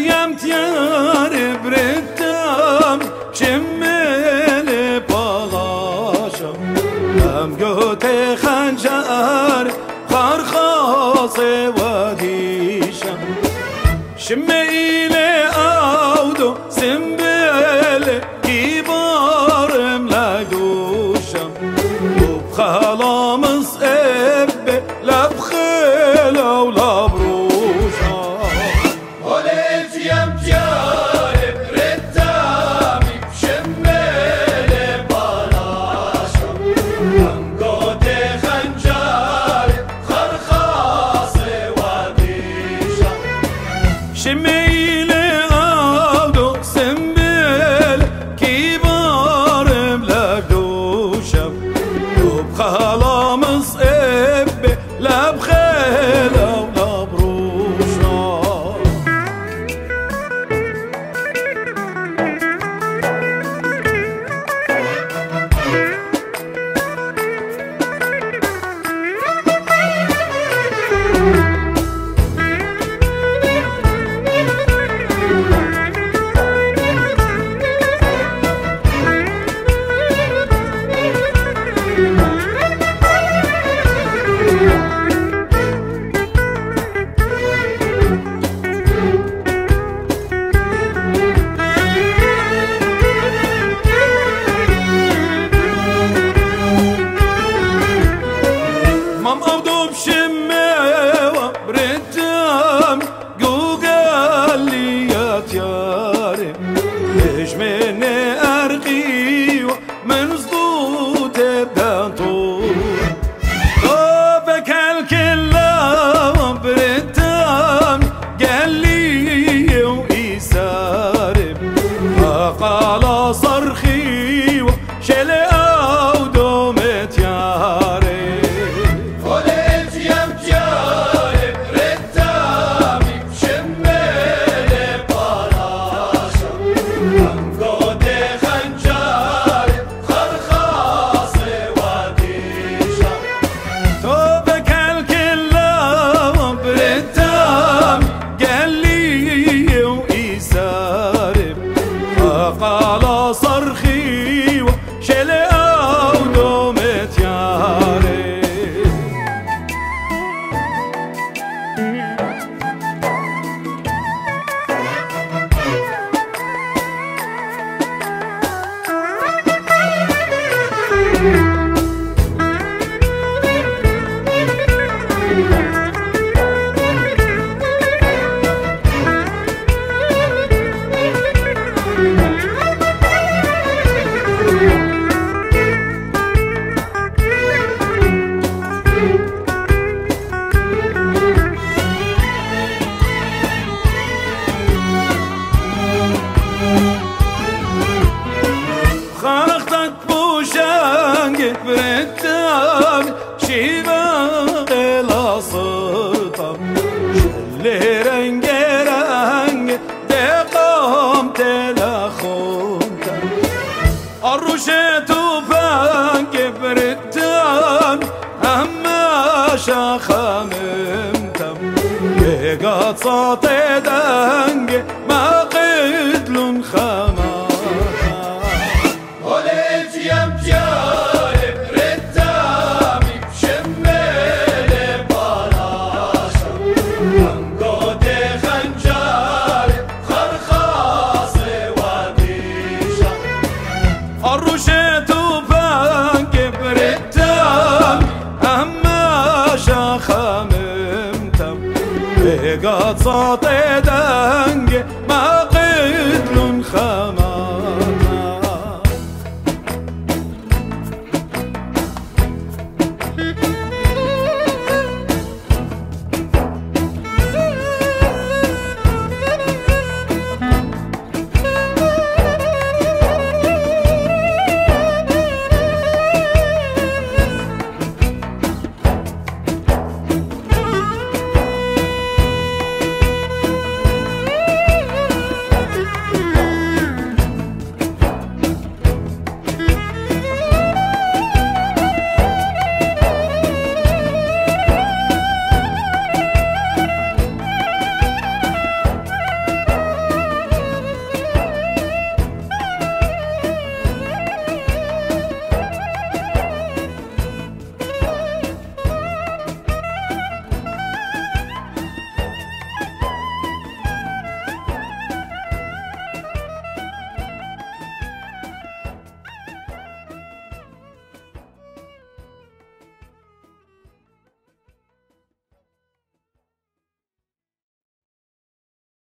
يمتيار برتام شمل بالاشم هم قوت خنجر خرخاص وديشم شميل اودو سنبل كبارم لدوشم وبخلامس اب لبخلا ولبروشم وليت يمتيار برتامي بشمل بالاشم هم قوت خنجر خرخاص وديشم شميل اودو سنبل كبارم لدوشم وبخلامس اب لبخلا ولبروشم مام اودو بشموا برتام قوقاليات ياري ليش مني ارقي من صدوت بنطور طوبك الكلام برتام قال لي وإيساري فقال صرخي وشل اودو متياري وليت يمتيار برتامي بشمل بالاشم هم قوت خنجر خرخاص وديشم توبك الكلام برتام قال لي وإيساري فقال صرخي وشل اودو متياري خلقتك بوشانك برتام شيبا قلا صطم شلي رنگ رنگ دقام تلخونتا الرشيتو بانك برتام اما شخممتم يقات صوتي دنگ